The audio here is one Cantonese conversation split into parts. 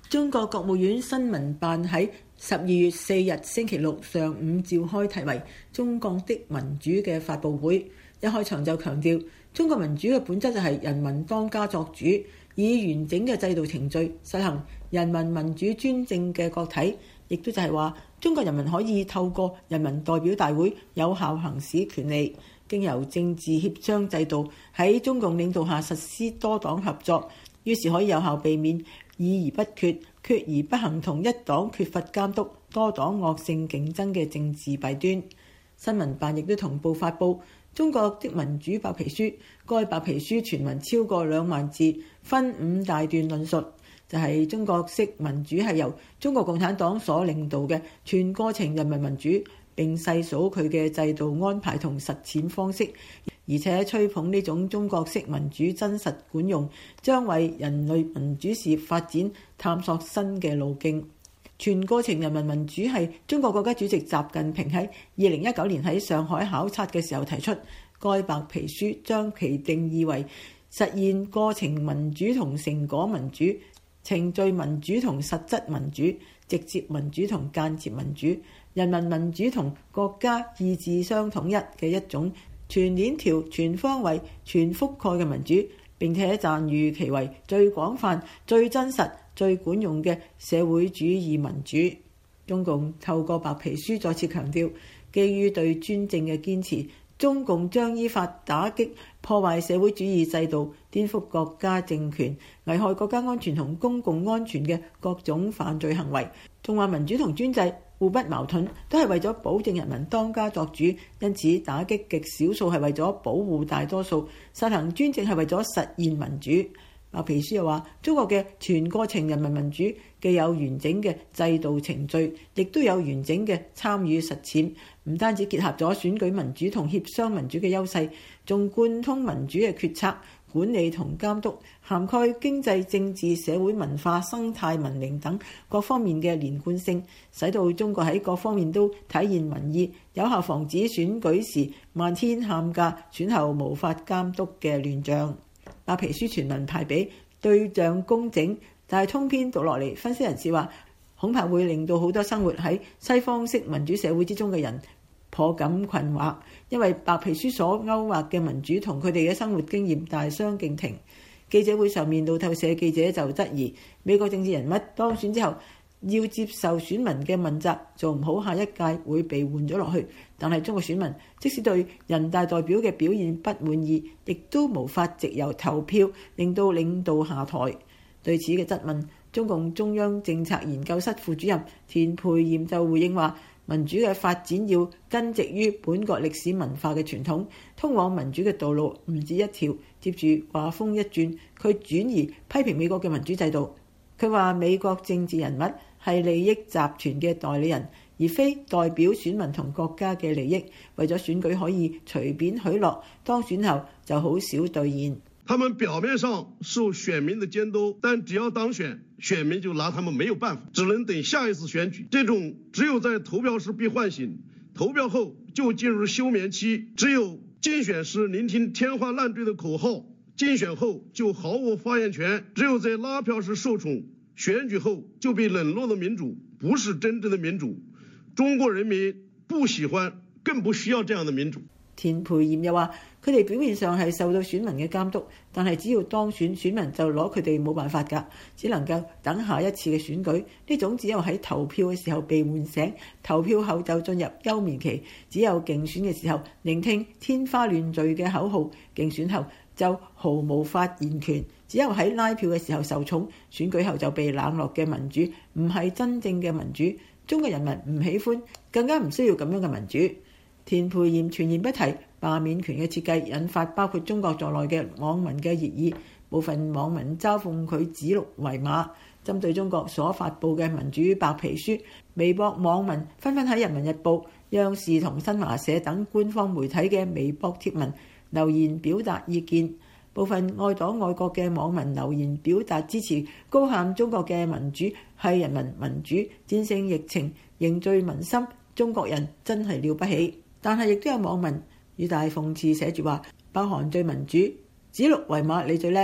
中國國務院新聞辦喺12月4日星期六上午召開題為《中國的民主》嘅發佈會，一開場就強調，中國民主嘅本質就係人民當家作主，以完整嘅制度程序實行人民民主專政嘅國體，亦都就係話中國人民可以透過人民代表大會有效行使權利，經由政治協商制度喺中共領導下實施多黨合作，於是可以有效避免議而不決、決而不行同一黨缺乏監督、多黨惡性競爭嘅政治弊端。新聞辦亦都同步發布中國的民主白皮書，該白皮書全文超過2萬字，分5大段論述，就係中國式民主係由中國共產黨所領導嘅全過程人民民主，並細數佢嘅制度安排同實踐方式，而且吹捧呢種中國式民主真實管用，將為人類民主事業發展探索新嘅路徑。全過程人民民主係中國國家主席習近平喺2019年喺上海考察嘅時候提出，該白皮書將其定義為實現過程民主同成果民主、程序民主同實質民主、直接民主同間接民主、人民民主同國家意志相統一嘅一種全鏈條、全方位、全覆蓋嘅民主，並且讚譽其為最廣泛、最真實、最管用嘅社會主義民主。中共透過白皮書再次強調，基於對專政嘅堅持，中共將依法打擊破壞社會主義制度、顛覆國家政權、危害國家安全同公共安全嘅各種犯罪行為。仲話民主同專制互不矛盾，都係為咗保證人民當家作主，因此打擊極少數係為咗保護大多數，實行專政係為咗實現民主。白皮書又話，中國嘅全過程人民民主既有完整嘅制度程序，亦都有完整嘅參與實踐，唔單止結合咗選舉民主同協商民主嘅優勢，仲貫通民主嘅決策、管理同監督，涵蓋經濟、政治、社會、文化、生態、文明等各方面嘅連貫性，使到中國喺各方面都體現民意，有效防止選舉時漫天喊價、選後無法監督嘅亂象。白皮書全文排比，對象工整，但係通篇讀落嚟，分析人士話恐怕會令到好多生活喺西方式民主社會之中嘅人頗感困惑，因為白皮書所勾畫嘅民主同佢哋嘅生活經驗大相徑庭。記者會上面，路透社記者就質疑美國政治人物當選之後要接受選民嘅問責，做唔好下一屆會被換咗落去。但係中國選民即使對人大代表嘅表現不滿意，亦都無法藉由投票令到領導下台。對此嘅質問，中共中央政策研究室副主任田培炎就回應話，民主嘅發展要根植於本國歷史文化嘅傳統，通往民主嘅道路唔止一條。接住話風一轉，佢轉移批評美國嘅民主制度。佢話美國政治人物係利益集團嘅代理人，而非代表選民同國家嘅利益。為咗選舉可以隨便許諾，當選後就好少兌現。 他們表面上受選民的監督，但只要當選，選民就拿他們沒有辦法，只能等下一次選舉。這種只有在投票時被喚醒，投票後就進入休眠期，只有競選時聆聽天花亂墜的口號，競選後就毫無發言權，只有在拉票時受寵，選舉後就被冷落的民主，不是真正的民主。中國人民不喜歡，更不需要這樣的民主。 田培炎又話，佢哋表面上係受到選民嘅監督，但係只要當選，選民就攞佢哋冇辦法㗎，只能夠等下一次嘅選舉。呢種只有喺投票嘅時候被喚醒，投票後就進入休眠期。只有競選嘅時候聆聽天花亂墜嘅口號，競選後就毫無發言權。只有喺拉票嘅時候受寵，選舉後就被冷落嘅民主，唔係真正嘅民主。中國人民唔喜歡，更加唔需要咁樣嘅民主。田培炎全然不提罷免權嘅設計，引發包括中國在內嘅網民嘅熱議。部分網民嘲諷佢指鹿為馬。針對中國所發布嘅民主白皮書，微博網民紛紛喺《人民日報》、央視同新華社等官方媒體嘅微博貼文留言表達意見。部分愛黨愛國嘅網民留言表達支持，高喊中國嘅民主係人民民主，戰勝疫情，凝聚民心，中國人真係了不起。但係亦都有網民語帶諷刺寫住話，北韓最民主，指鹿為馬你最叻。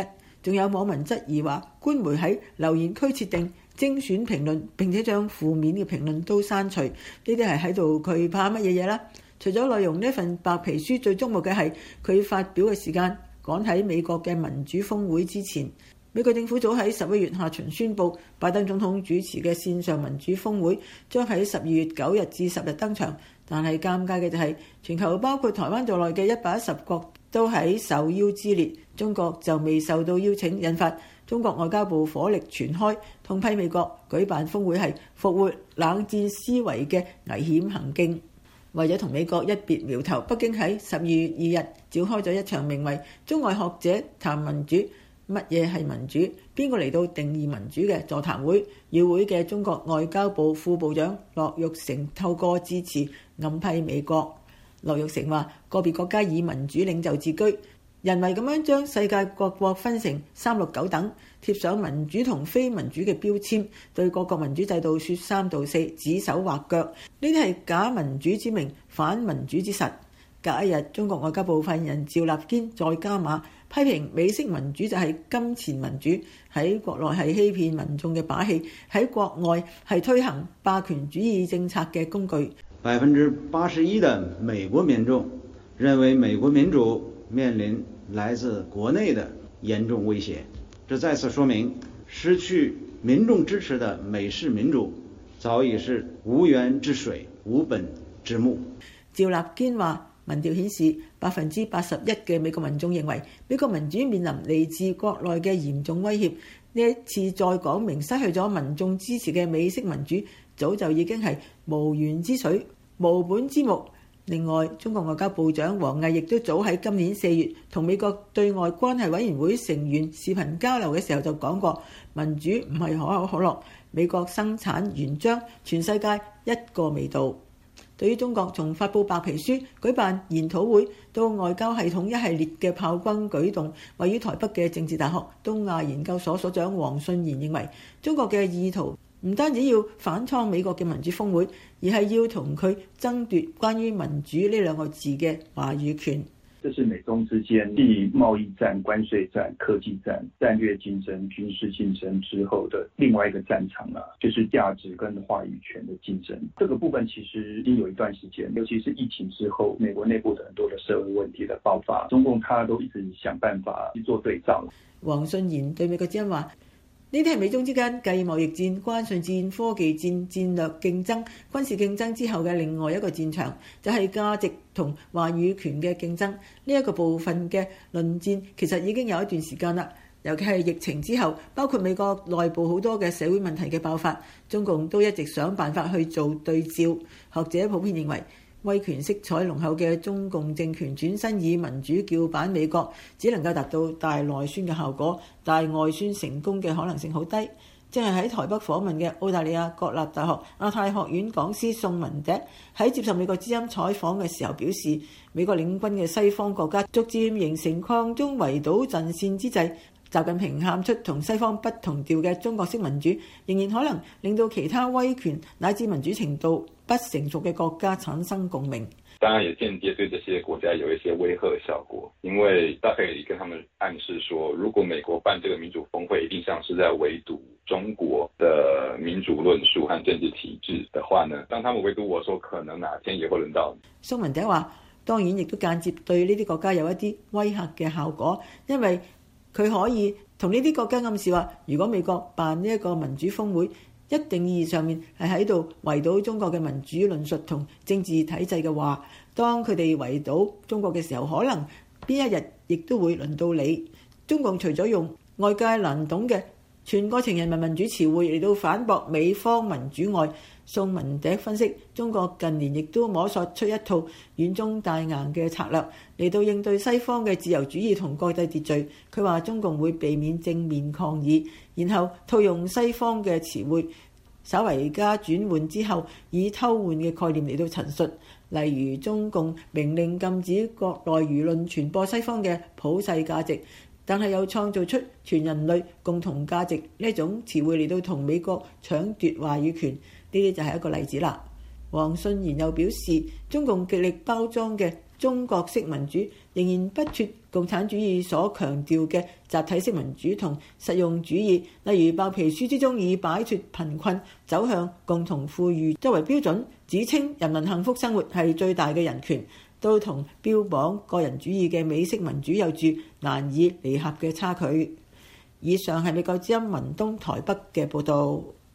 仲有網民質疑話，官媒喺留言區設定精選評論，並且將負面嘅評論都刪除，呢啲係喺度佢怕乜嘢嘢啦？除咗內容，呢份白皮書最矚目嘅係佢發表嘅時間，趕喺美國嘅民主峰會之前。美國政府早喺11月下旬宣布，拜登總統主持嘅線上民主峰會將喺12月9日至10日登場。但係尷尬嘅就係，全球包括台灣在內嘅110國都喺受邀之列，中國就未受到邀請，引發中國外交部火力全開，痛批美國舉辦峰會係復活冷戰思維嘅危險行徑。為咗同美國一別苗頭，北京喺12月2日召開咗一場名為《中外學者談民主》，乜嘢係民主？邊個嚟到定義民主嘅座談會？與會嘅中國外交部副部長樂玉成透過致辭暗批美國。樂玉成話：個別國家以民主領袖自居，人為咁樣將世界各國分成369等，貼上民主同非民主嘅標籤，對各國民主制度說三道四，指手畫腳，呢啲係假民主之名，反民主之實。隔一日，中國外交部發言人趙立堅再加碼，批評美式民主就係金錢民主，喺國內係欺騙民眾嘅把戲，喺國外係推行霸權主義政策嘅工具。 81%的美國民眾認為美國民主面臨來自國內的嚴重威脅，這再次說明失去民眾支持的美式民主早已是無源之水、無本之木。 趙立堅話：民調顯示81%嘅美國民眾認為美國民主面臨嚟自國內嘅嚴重威脅。呢一次再講明失去咗民眾支持嘅美式民主，早就已經係無源之水、無本之木。另外，中國外交部長王毅亦都早喺今年4月同美國對外關係委員會成員視頻交流嘅時候就講過，民主唔係可口可樂，美國生產原漿，全世界一個味道。對於中國從發布白皮書、舉辦研討會到外交系統一系列嘅炮轟舉動，位於台北嘅政治大學東亞研究所所長黃信賢認為，中國嘅意圖唔單止要反創美國嘅民主峰會，而係要同佢爭奪關於民主呢2個字嘅話語權。 這是美中之間繼貿易戰、關稅戰、科技戰、戰略競爭、軍事競爭之後的另外一個戰場啦，就是價值跟話語權的競爭。這個部分其實已經有一段時間，尤其是疫情之後，美國內部的很多的社會問題的爆發，中共他都一直想辦法去做對照。 黃信賢對美國之音話：呢啲係美中之間繼貿易戰、關稅戰、科技戰、戰略競爭、軍事競爭之後嘅另外一個戰場，就係價值同話語權嘅競爭。呢一個部分嘅論戰其實已經有一段時間啦，尤其係疫情之後，包括美國內部好多嘅社會問題嘅爆發，中共都一直想辦法去做對照。學者普遍認為，威權色彩濃厚嘅中共政權轉身以民主叫板美國，只能夠達到大內宣嘅效果，大外宣成功嘅可能性好低。正係喺台北訪問嘅澳大利亞國立大學亞太學院講師宋文迪喺接受美國之音採訪嘅時候表示，美國領軍嘅西方國家逐漸形成抗中圍堵陣線之際，習近平喊出同西方不同調嘅中國式民主，仍然可能令到其他威權乃至民主程度不成熟嘅國家產生共鳴。 當然也間接對這些國家有一些威嚇效果，因為大概可以跟他們暗示說，如果美國辦這個民主峰會，一定像是在圍堵中國的民主論述和政治體制的話呢，當他們圍堵我說，可能哪天也會輪到你。 宋文迪話：當然亦都間接對呢啲國家有一啲威嚇嘅效果，因為佢可以同呢啲國家暗示話，如果美國辦呢一個民主峰會，一定意義上面係喺度圍堵中國嘅民主論述同政治體制嘅話，當佢哋圍堵中國嘅時候，可能邊一日亦都會輪到你。中共除咗用外界難懂嘅全過程人民民主詞彙嚟到反駁美方民主外，宋文迪分析中國近年亦都摸索出一套軟中帶硬嘅策略嚟到應對西方嘅自由主義同國際秩序。佢話中共會避免正面抗議，然後套用西方嘅詞彙，稍為加轉換之後，以偷換嘅概念嚟到陳述。例如中共明令禁止國內輿論傳播西方嘅普世價值，但係又創造出全人類共同價值呢種詞彙嚟到同美國搶奪話語權，呢啲就係一個例子啦。黃信賢又表示，中共極力包裝嘅中國式民主仍然不脱共產主義所強調嘅集體式民主同實用主義，例如白皮書之中以擺脱貧困、走向共同富裕作為標準，指稱人民幸福生活係最大嘅人權，都同標榜個人主義嘅美式民主有住難以彌合嘅差距。以上係美國之音文東台北嘅報導。